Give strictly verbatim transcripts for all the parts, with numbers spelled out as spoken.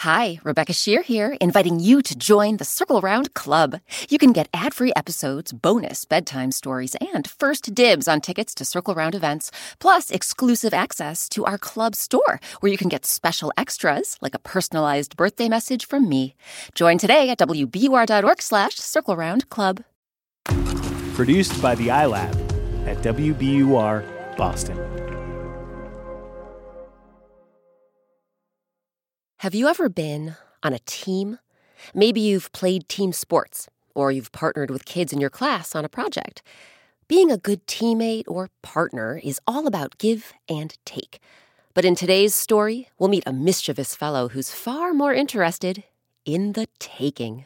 Hi, Rebecca Shear here, inviting you to join the Circle Round Club. You can get ad-free episodes, bonus bedtime stories, and first dibs on tickets to Circle Round events, plus exclusive access to our club store, where you can get special extras, like a personalized birthday message from me. Join today at W B U R dot org slash Circle Round Club. Produced by the iLab at W B U R Boston. Have you ever been on a team? Maybe you've played team sports, or you've partnered with kids in your class on a project. Being a good teammate or partner is all about give and take. But in today's story, we'll meet a mischievous fellow who's far more interested in the taking.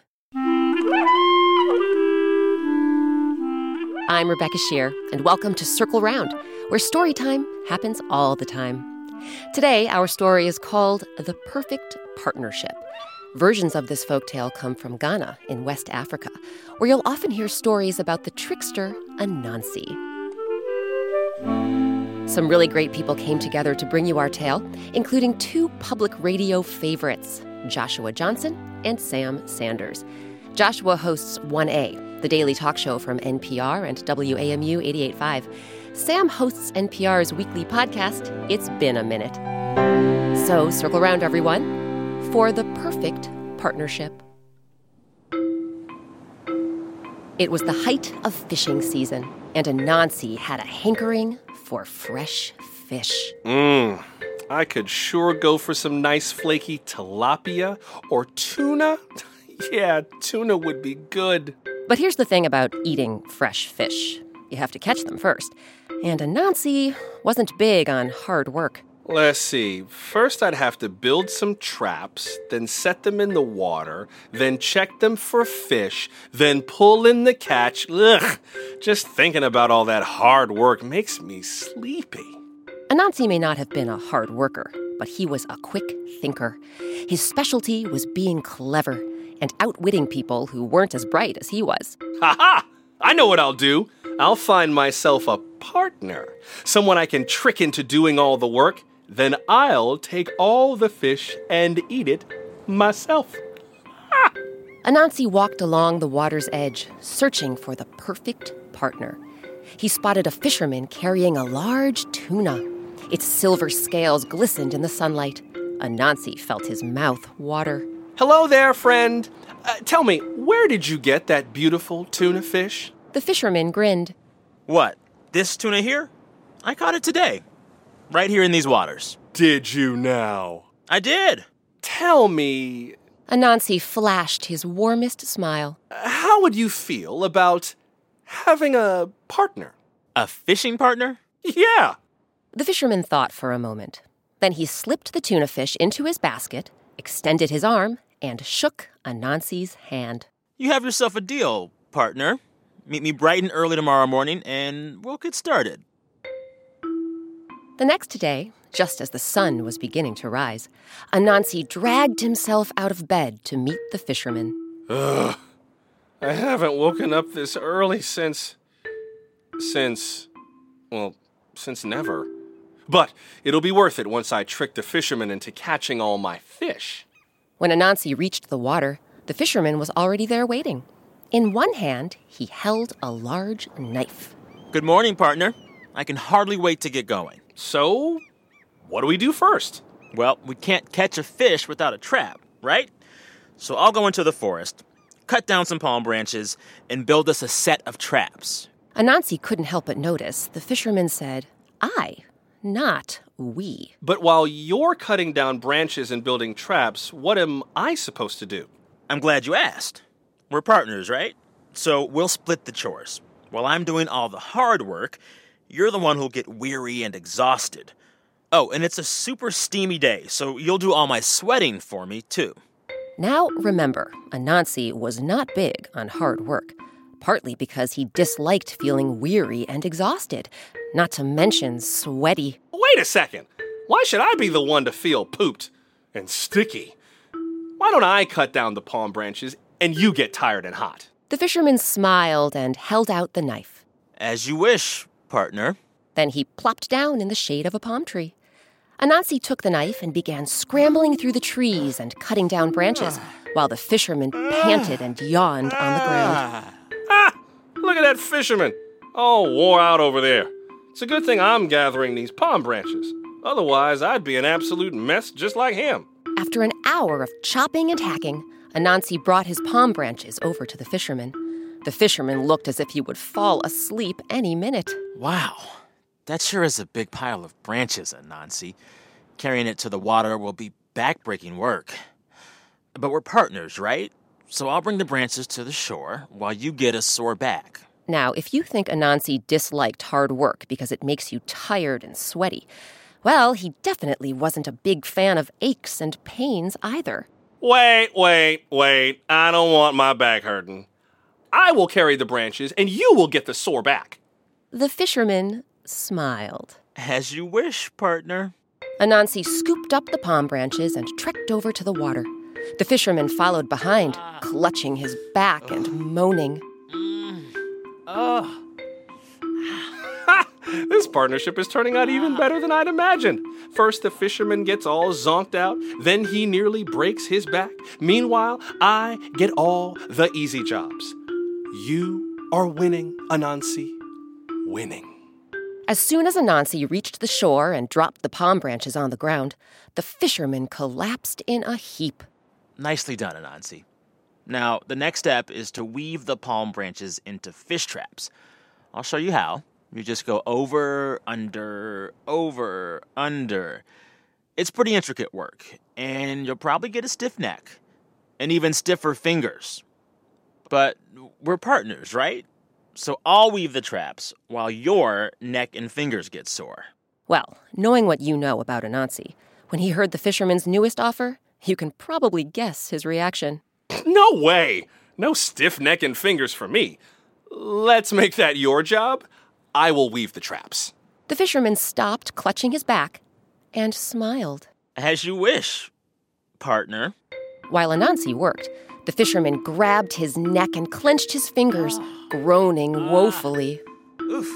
I'm Rebecca Shear, and welcome to Circle Round, where story time happens all the time. Today, our story is called The Perfect Partnership. Versions of this folktale come from Ghana in West Africa, where you'll often hear stories about the trickster Anansi. Some really great people came together to bring you our tale, including two public radio favorites, Joshua Johnson and Sam Sanders. Joshua hosts one A, the daily talk show from N P R and W A M U eighty-eight point five. Sam hosts N P R's weekly podcast, It's Been a Minute. So circle around, everyone, for The Perfect Partnership. It was the height of fishing season, and Anansi had a hankering for fresh fish. Mmm, I could sure go for some nice flaky tilapia or tuna. Yeah, tuna would be good. But here's the thing about eating fresh fish. You have to catch them first. And Anansi wasn't big on hard work. Let's see. First, I'd have to build some traps, then set them in the water, then check them for fish, then pull in the catch. Ugh, just thinking about all that hard work makes me sleepy. Anansi may not have been a hard worker, but he was a quick thinker. His specialty was being clever and outwitting people who weren't as bright as he was. Ha-ha! I know what I'll do. I'll find myself a partner, someone I can trick into doing all the work. Then I'll take all the fish and eat it myself. Ha! Anansi walked along the water's edge, searching for the perfect partner. He spotted a fisherman carrying a large tuna. Its silver scales glistened in the sunlight. Anansi felt his mouth water. Hello there, friend. Uh, tell me, where did you get that beautiful tuna fish? The fisherman grinned. What, this tuna here? I caught it today, right here in these waters. Did you now? I did. Tell me... Anansi flashed his warmest smile. How would you feel about having a partner? A fishing partner? Yeah. The fisherman thought for a moment. Then he slipped the tuna fish into his basket, extended his arm, and shook Anansi's hand. You have yourself a deal, partner. Meet me bright and early tomorrow morning, and we'll get started. The next day, just as the sun was beginning to rise, Anansi dragged himself out of bed to meet the fisherman. Ugh. I haven't woken up this early since... Since... Well, since never. But it'll be worth it once I trick the fisherman into catching all my fish. When Anansi reached the water, the fisherman was already there waiting. In one hand, he held a large knife. Good morning, partner. I can hardly wait to get going. So, what do we do first? Well, we can't catch a fish without a trap, right? So I'll go into the forest, cut down some palm branches, and build us a set of traps. Anansi couldn't help but notice the fisherman said, I, not we. But while you're cutting down branches and building traps, what am I supposed to do? I'm glad you asked. We're partners, right? So we'll split the chores. While I'm doing all the hard work, you're the one who'll get weary and exhausted. Oh, and it's a super steamy day, so you'll do all my sweating for me, too. Now, remember, Anansi was not big on hard work, partly because he disliked feeling weary and exhausted, not to mention sweaty. Wait a second. Why should I be the one to feel pooped and sticky? Why don't I cut down the palm branches and you get tired and hot? The fisherman smiled and held out the knife. As you wish, partner. Then he plopped down in the shade of a palm tree. Anansi took the knife and began scrambling through the trees and cutting down branches, while the fisherman panted and yawned on the ground. Ah! Look at that fisherman, all wore out over there. It's a good thing I'm gathering these palm branches. Otherwise, I'd be an absolute mess just like him. After an hour of chopping and hacking, Anansi brought his palm branches over to the fisherman. The fisherman looked as if he would fall asleep any minute. Wow, that sure is a big pile of branches, Anansi. Carrying it to the water will be backbreaking work. But we're partners, right? So I'll bring the branches to the shore while you get a sore back. Now, if you think Anansi disliked hard work because it makes you tired and sweaty, well, he definitely wasn't a big fan of aches and pains either. Wait, wait, wait. I don't want my back hurting. I will carry the branches, and you will get the sore back. The fisherman smiled. As you wish, partner. Anansi scooped up the palm branches and trekked over to the water. The fisherman followed behind, clutching his back and moaning. Oh. This partnership is turning out even better than I'd imagined. First, the fisherman gets all zonked out. Then he nearly breaks his back. Meanwhile, I get all the easy jobs. You are winning, Anansi. Winning. As soon as Anansi reached the shore and dropped the palm branches on the ground, the fisherman collapsed in a heap. Nicely done, Anansi. Now, the next step is to weave the palm branches into fish traps. I'll show you how. You just go over, under, over, under. It's pretty intricate work, and you'll probably get a stiff neck, and even stiffer fingers. But we're partners, right? So I'll weave the traps while your neck and fingers get sore. Well, knowing what you know about Anansi, when he heard the fisherman's newest offer, you can probably guess his reaction. No way! No stiff neck and fingers for me. Let's make that your job. I will weave the traps. The fisherman stopped clutching his back and smiled. As you wish, partner. While Anansi worked, the fisherman grabbed his neck and clenched his fingers, groaning woefully. Oof.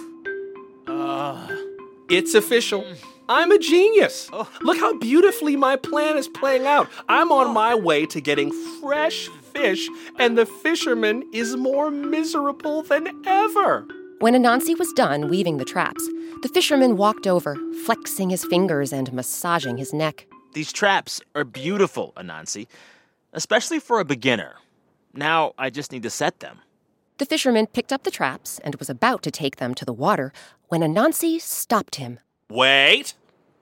Uh. It's official. I'm a genius. Look how beautifully my plan is playing out. I'm on my way to getting fresh fish, and the fisherman is more miserable than ever. When Anansi was done weaving the traps, the fisherman walked over, flexing his fingers and massaging his neck. These traps are beautiful, Anansi, especially for a beginner. Now I just need to set them. The fisherman picked up the traps and was about to take them to the water when Anansi stopped him. Wait!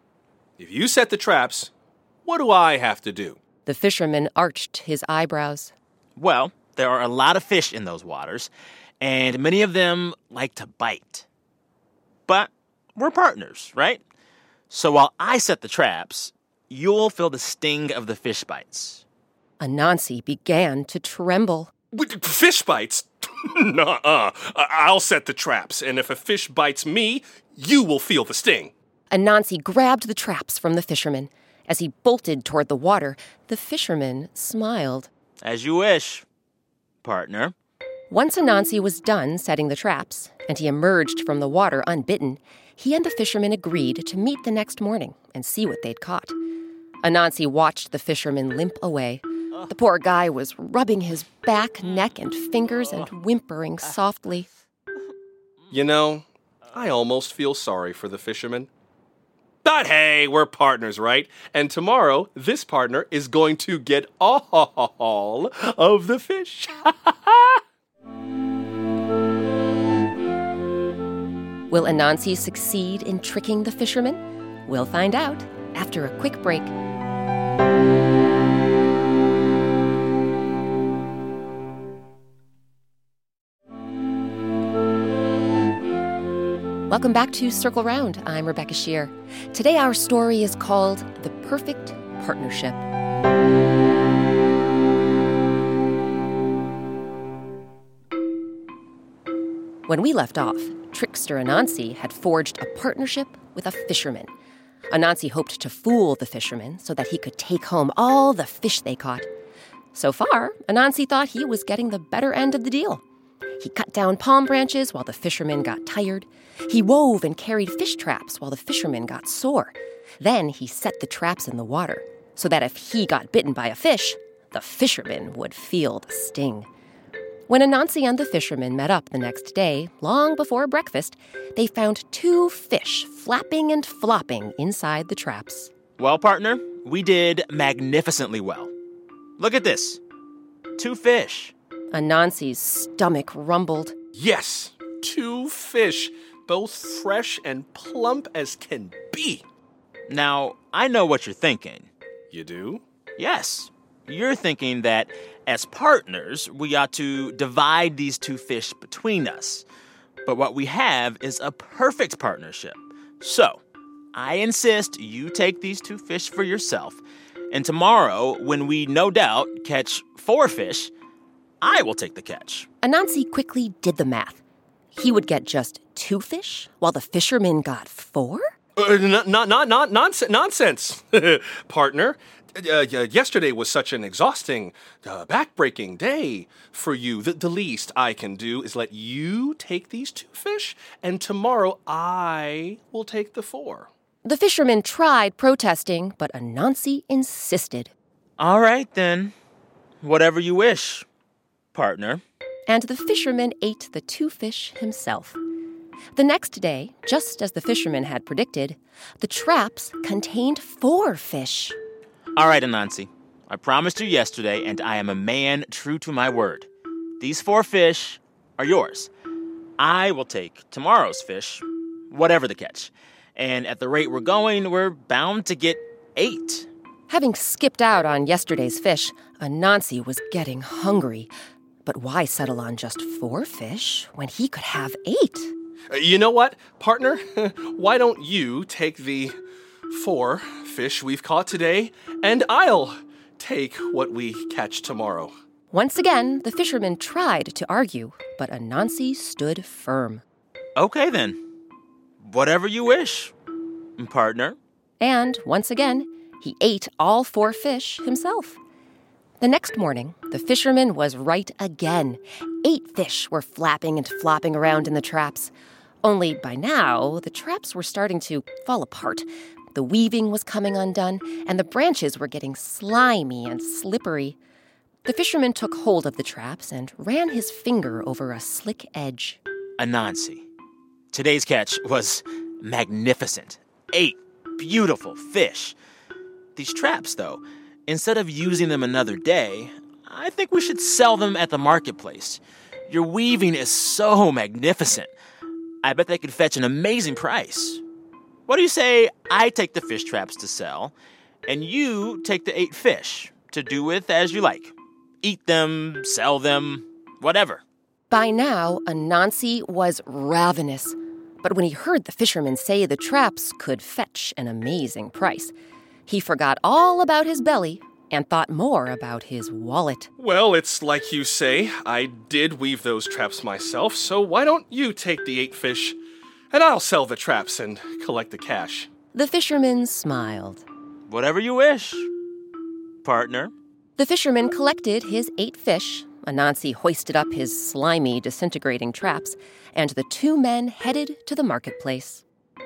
If you set the traps, what do I have to do? The fisherman arched his eyebrows. Well, there are a lot of fish in those waters, and many of them like to bite. But we're partners, right? So while I set the traps, you'll feel the sting of the fish bites. Anansi began to tremble. Fish bites? Nuh-uh. I'll set the traps, and if a fish bites me, you will feel the sting. Anansi grabbed the traps from the fisherman. As he bolted toward the water, the fisherman smiled. As you wish, partner. Once Anansi was done setting the traps, and he emerged from the water unbitten, he and the fisherman agreed to meet the next morning and see what they'd caught. Anansi watched the fisherman limp away. The poor guy was rubbing his back, neck, and fingers and whimpering softly. You know, I almost feel sorry for the fisherman. But hey, we're partners, right? And tomorrow, this partner is going to get all of the fish. Will Anansi succeed in tricking the fisherman? We'll find out after a quick break. Welcome back to Circle Round. I'm Rebecca Shear. Today our story is called The Perfect Partnership. When we left off, trickster Anansi had forged a partnership with a fisherman. Anansi hoped to fool the fisherman so that he could take home all the fish they caught. So far, Anansi thought he was getting the better end of the deal. He cut down palm branches while the fisherman got tired. He wove and carried fish traps while the fisherman got sore. Then he set the traps in the water so that if he got bitten by a fish, the fisherman would feel the sting. When Anansi and the fisherman met up the next day, long before breakfast, they found two fish flapping and flopping inside the traps. Well, partner, we did magnificently well. Look at this. Two fish. Anansi's stomach rumbled. Yes, two fish, both fresh and plump as can be. Now, I know what you're thinking. You do? Yes. You're thinking that as partners, we ought to divide these two fish between us. But what we have is a perfect partnership. So, I insist you take these two fish for yourself. And tomorrow, when we no doubt catch four fish, I will take the catch. Anansi quickly did the math. He would get just two fish, while the fisherman got four? Uh, not, not, not, not nonsense, nonsense, partner. Uh, yesterday was such an exhausting, uh, back-breaking day for you. The, the least I can do is let you take these two fish, and tomorrow I will take the four. The fisherman tried protesting, but Anansi insisted. All right, then. Whatever you wish, partner. And the fisherman ate the two fish himself. The next day, just as the fisherman had predicted, the traps contained four fish. All right, Anansi. I promised you yesterday, and I am a man true to my word. These four fish are yours. I will take tomorrow's fish, whatever the catch. And at the rate we're going, we're bound to get eight. Having skipped out on yesterday's fish, Anansi was getting hungry. But why settle on just four fish when he could have eight? Uh, you know what, partner? Why don't you take the four fish we've caught today, and I'll take what we catch tomorrow. Once again, the fisherman tried to argue, but Anansi stood firm. Okay, then. Whatever you wish, partner. And once again, he ate all four fish himself. The next morning, the fisherman was right again. Eight fish were flapping and flopping around in the traps. Only by now, the traps were starting to fall apart. The weaving was coming undone, and the branches were getting slimy and slippery. The fisherman took hold of the traps and ran his finger over a slick edge. Anansi, today's catch was magnificent. Eight beautiful fish. These traps, though, instead of using them another day, I think we should sell them at the marketplace. Your weaving is so magnificent. I bet they could fetch an amazing price. What do you say I take the fish traps to sell, and you take the eight fish to do with as you like? Eat them, sell them, whatever. By now, Anansi was ravenous. But when he heard the fisherman say the traps could fetch an amazing price, he forgot all about his belly and thought more about his wallet. Well, it's like you say, I did weave those traps myself, so why don't you take the eight fish, and I'll sell the traps and collect the cash. The fisherman smiled. Whatever you wish, partner. The fisherman collected his eight fish. Anansi hoisted up his slimy, disintegrating traps, and the two men headed to the marketplace.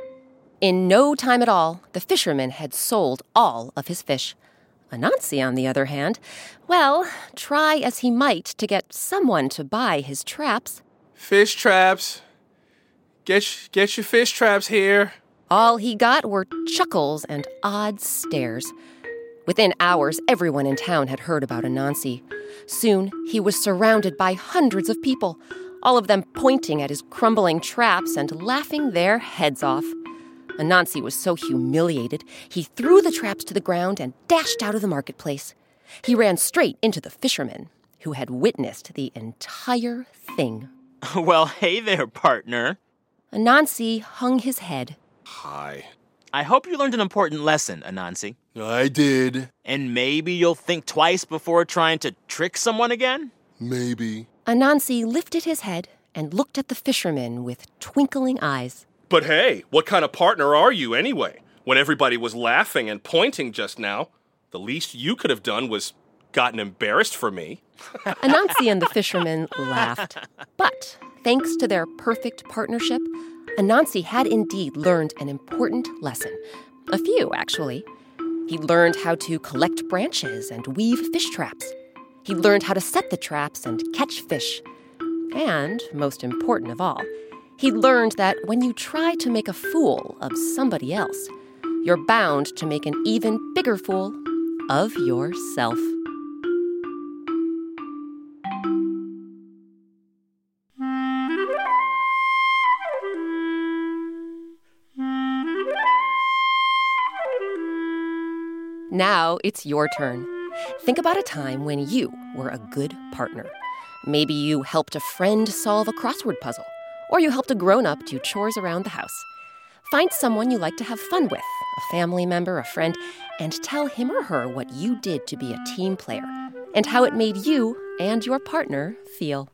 In no time at all, the fisherman had sold all of his fish. Anansi, on the other hand, well, try as he might to get someone to buy his traps. Fish traps. Get, sh- get your fish traps here. All he got were chuckles and odd stares. Within hours, everyone in town had heard about Anansi. Soon, he was surrounded by hundreds of people, all of them pointing at his crumbling traps and laughing their heads off. Anansi was so humiliated, he threw the traps to the ground and dashed out of the marketplace. He ran straight into the fisherman, who had witnessed the entire thing. Well, hey there, partner. Anansi hung his head. Hi. I hope you learned an important lesson, Anansi. I did. And maybe you'll think twice before trying to trick someone again? Maybe. Anansi lifted his head and looked at the fisherman with twinkling eyes. But hey, what kind of partner are you anyway? When everybody was laughing and pointing just now, the least you could have done was gotten embarrassed for me. Anansi and the fisherman laughed. But thanks to their perfect partnership, Anansi had indeed learned an important lesson. A few, actually. He learned how to collect branches and weave fish traps. He learned how to set the traps and catch fish. And, most important of all, he learned that when you try to make a fool of somebody else, you're bound to make an even bigger fool of yourself. Now it's your turn. Think about a time when you were a good partner. Maybe you helped a friend solve a crossword puzzle, or you helped a grown-up do chores around the house. Find someone you like to have fun with, a family member, a friend, and tell him or her what you did to be a team player and how it made you and your partner feel.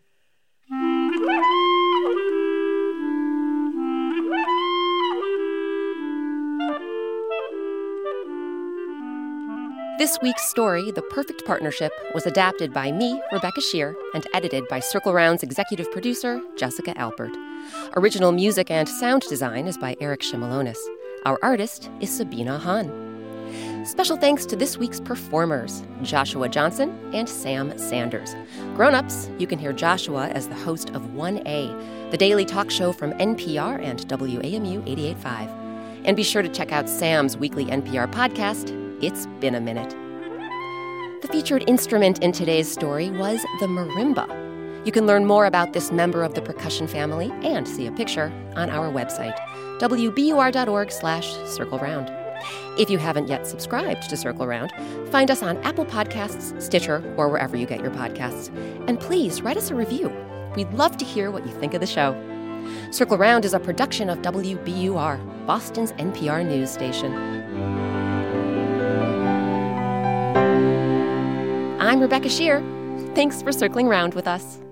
This week's story, The Perfect Partnership, was adapted by me, Rebecca Shear, and edited by Circle Round's executive producer, Jessica Alpert. Original music and sound design is by Eric Shimalonis. Our artist is Sabina Hahn. Special thanks to this week's performers, Joshua Johnson and Sam Sanders. Grown-ups, you can hear Joshua as the host of one A, the daily talk show from N P R and W A M U eighty-eight point five. And be sure to check out Sam's weekly N P R podcast, It's Been a Minute. The featured instrument in today's story was the marimba. You can learn more about this member of the percussion family and see a picture on our website, W B U R dot org slash Circle Round. If you haven't yet subscribed to Circle Round, find us on Apple Podcasts, Stitcher, or wherever you get your podcasts. And please write us a review. We'd love to hear what you think of the show. Circle Round is a production of W B U R, Boston's N P R news station. I'm Rebecca Shear. Thanks for circling round with us.